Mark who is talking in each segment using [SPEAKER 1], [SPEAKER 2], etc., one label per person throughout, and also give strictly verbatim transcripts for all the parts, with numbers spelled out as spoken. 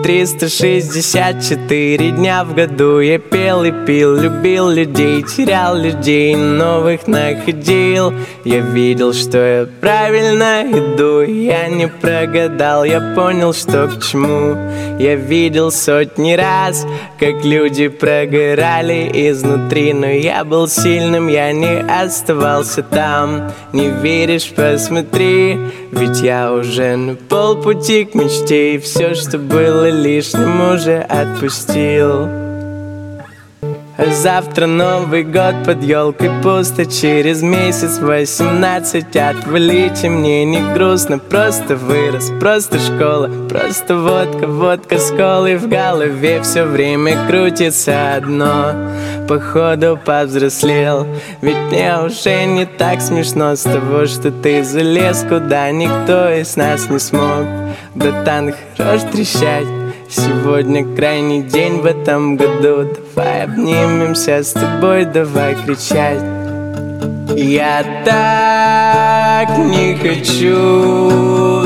[SPEAKER 1] триста шестьдесят четыре дня в году. Я пел и пил, любил людей, терял людей, новых находил. Я видел, что я правильно иду, я не прогадал, я понял, что к чему. Я видел сотни раз, как люди прогорали изнутри, но я был сильным, я не оставался там. Не веришь, посмотри, ведь я уже на полпути к мечте, и все, что было лишним, уже отпустил. А завтра Новый год, под елкой пусто, через месяц восемнадцать. Отвалите, мне не грустно, просто вырос, просто школа, просто водка, водка с колой. В голове все время крутится одно: походу повзрослел. Ведь мне уже не так смешно с того, что ты залез, куда никто из нас не смог. Братан, хорош трещать, сегодня крайний день в этом году. Давай обнимемся с тобой, давай кричать. Я так не хочу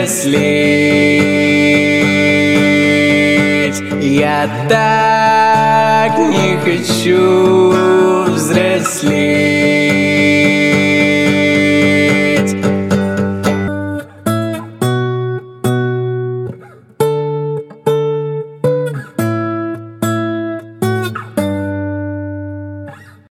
[SPEAKER 1] взрослеть. Я так не хочу взрослеть.